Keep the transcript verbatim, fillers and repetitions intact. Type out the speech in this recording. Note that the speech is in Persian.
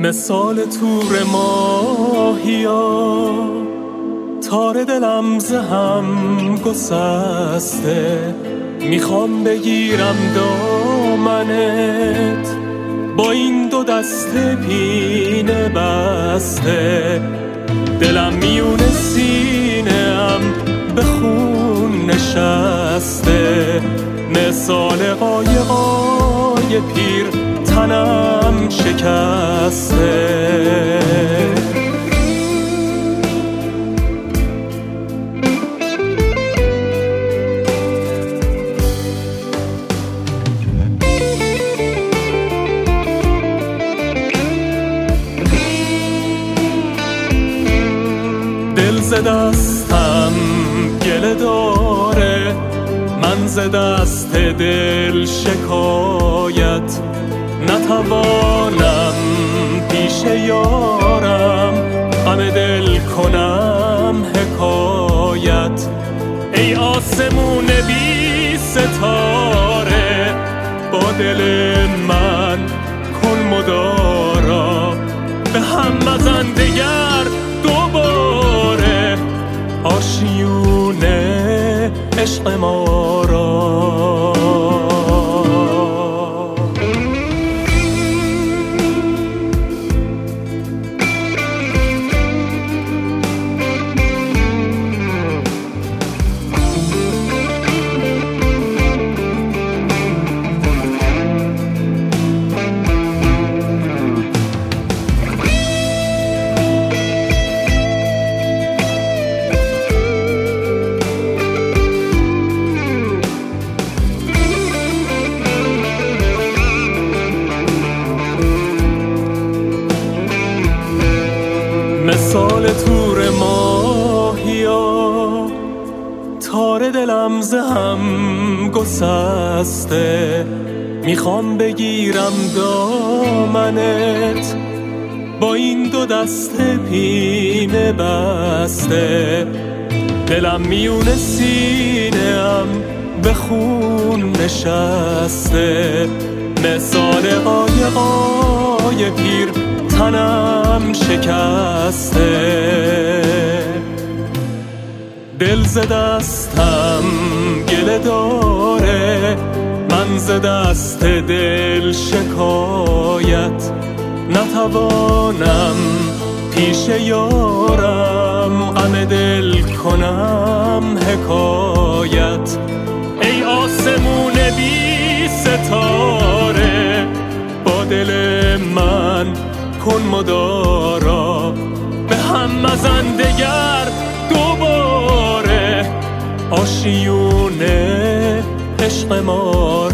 مثال تور ماهیا تار دلم ز هم گسسته، میخوام بگیرم دامنت با این دو دست پینه بسته. دلم میون سینه‌ام به خون نشسته، مثال قایقای پیر تنم شکسته. دل ز دستم گله داره، من ز دست دل شکایت نتوانم پیش یارم غم دل کنم حکایت. ای آسمون بی ستاره با دل من کن مدارا، به هم مزن دگر دوباره آشیونه عشق ما را. مثال تور ماهیا تار دلم ز هم گسسته، میخوام بگیرم دامنت با این دو دست پینه بسته. دلم میون سینه‌ام به خون نشسته، مثال قایقای پیر تنم شکسته. دل ز دستم گله داره، من ز دست دل شکایت نتوانم پیش یارم غم دل کنم حکایت. ای آسمون بی ستاره با دل من کن مدارا، به هم مزن دگر دوباره آشیونه عشق ما